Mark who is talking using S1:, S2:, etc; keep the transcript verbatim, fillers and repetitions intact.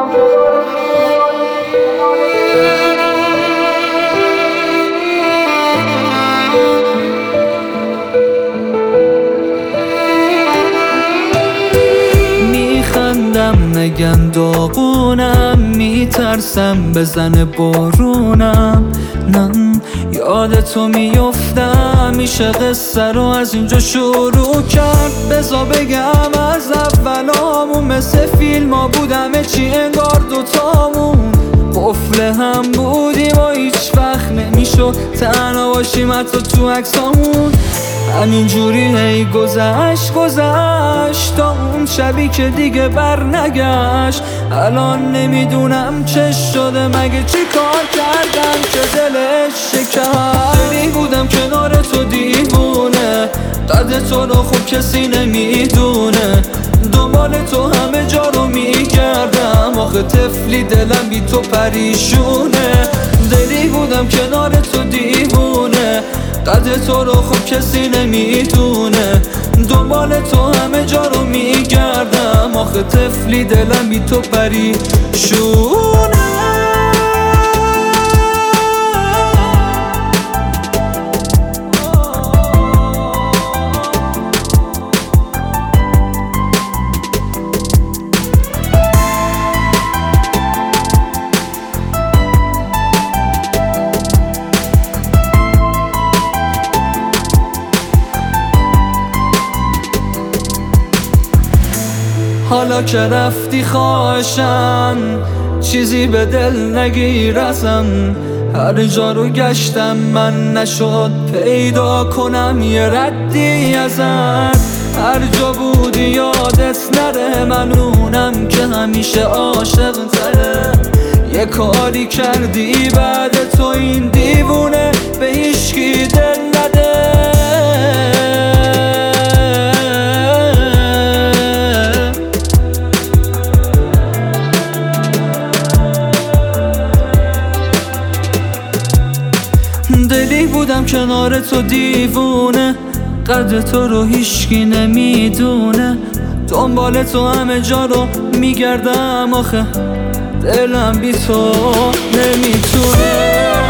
S1: نگن داغونم، میترسم بزنه بارونم. نه یاد تو میفتم، میشه قصه رو از اینجا شروع کرد. بزا بگم از اولامون، مثل فیلم ها بود همه چی انگار دوتامون. قفل هم بودیم و هیچ وقت نمیشد تنها باشیم حتی تو عکسامون. همینجوری هی گذشت گذشت تا اون شبی که دیگه بر نگشت. الان نمیدونم چه شده، مگه چی کار کردم که دلش شکست. دلی بودم کنار تو دیوونه، قدر تو رو خوب کسی نمیدونه. دنبال تو همه جا رو میگردم، آخه طفلی دلم بی تو پریشونه. دلی بودم کنار تو دیوونه، قدر تو رو خوب کسی نمیدونه. دنبال تو همه جا رو میگردم، آخه طفلی دلم بی تو پریشونه. حالا که رفتی خواهشم چیزی به دل نگیر ازم. هر جا رو گشتم من نشد پیدا کنم یه ردی ازت. هر جا بودی یادت نره، من اونم که همیشه عاشق تره. یه کاری کردی بعد تو این دیوونه به هیچکی دل نده. دلی بودم کنار تو دیوونه، قدر تو رو هیچکی نمیدونه. دنبال تو همه جا رو میگردم، آخه دلم بی تو نمیتونه.